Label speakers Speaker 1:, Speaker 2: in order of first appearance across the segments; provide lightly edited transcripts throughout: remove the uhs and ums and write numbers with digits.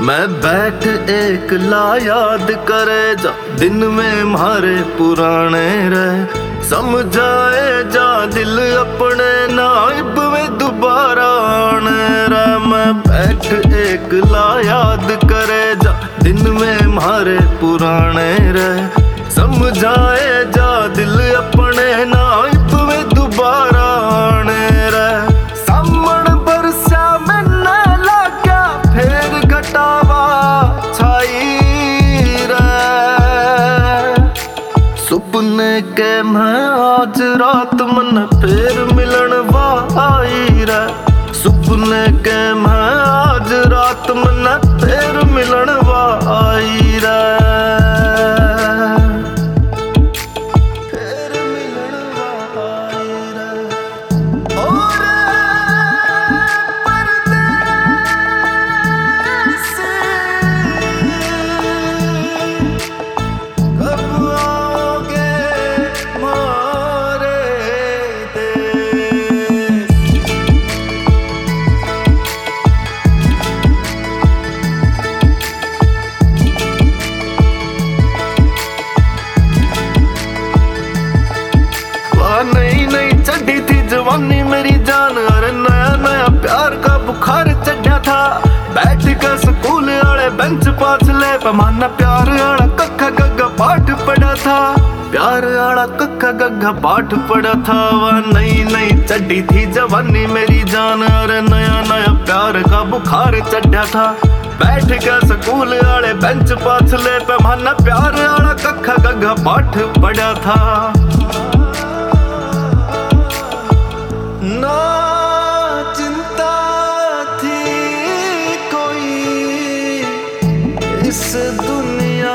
Speaker 1: मैं बैठ एक ला याद करे जा, दिन में मारे पुराने रहे, समझाए जा दिल अपने नाइब में दोबारा आने रहे। मैं बैठ एक ला याद करे जा, दिन में मारे पुराने रहे, समझाए जा दिल अपने नाइब में दोबारा आने रहे। सामण बरसा मैंने लाग्या फिर घटावा छाई रे, सुपने के मैं आज रात मन फिर मिलन आई रे, सुपने के मैं आज रात मन फिर मिलन आई रे। नई नई चढ़ी थी जवानी मेरी जान, अरे नया नया प्यार का बुखार चढ़ा था। बैठ के स्कूल वाले बेंच पाछले पैमाना प्यार वाला कक्का गग्गा पाठ पढ़ा था, प्यार वाला कक्का गग्गा पाठ पढ़ा था। वह नई नई चढ़ी थी जवानी मेरी जान, अरे नया नया प्यार का बुखार चढ़ा था। बैठ के स्कूल वाले बेंच पाछले पैमाना प्यार वाला कक्का गग्गा पाठ पढ़ा था। ना चिंता थी कोई इस दुनिया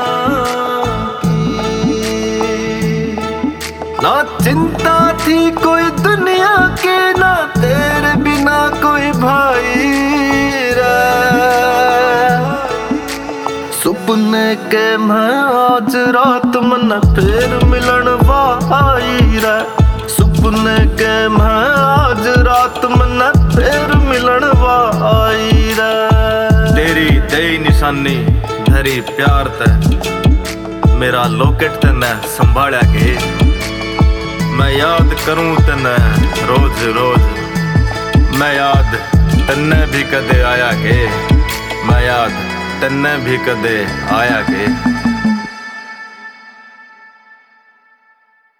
Speaker 1: की, ना चिंता थी कोई दुनिया की, ना तेरे बिना कोई भाई रे। सुपने के मैं आज रात मन फिर मिलन आई रे, सुपने के मैं आज रात मन फिर मिलन आई रे। तेरी दई निशानी धरी प्यार ते, मेरा लोकेट तने संभाला के, मैं याद करूं तने रोज रोज, मैं याद तन्ने भी कदे आया के, मैं याद तन्ने भी कदे आया के।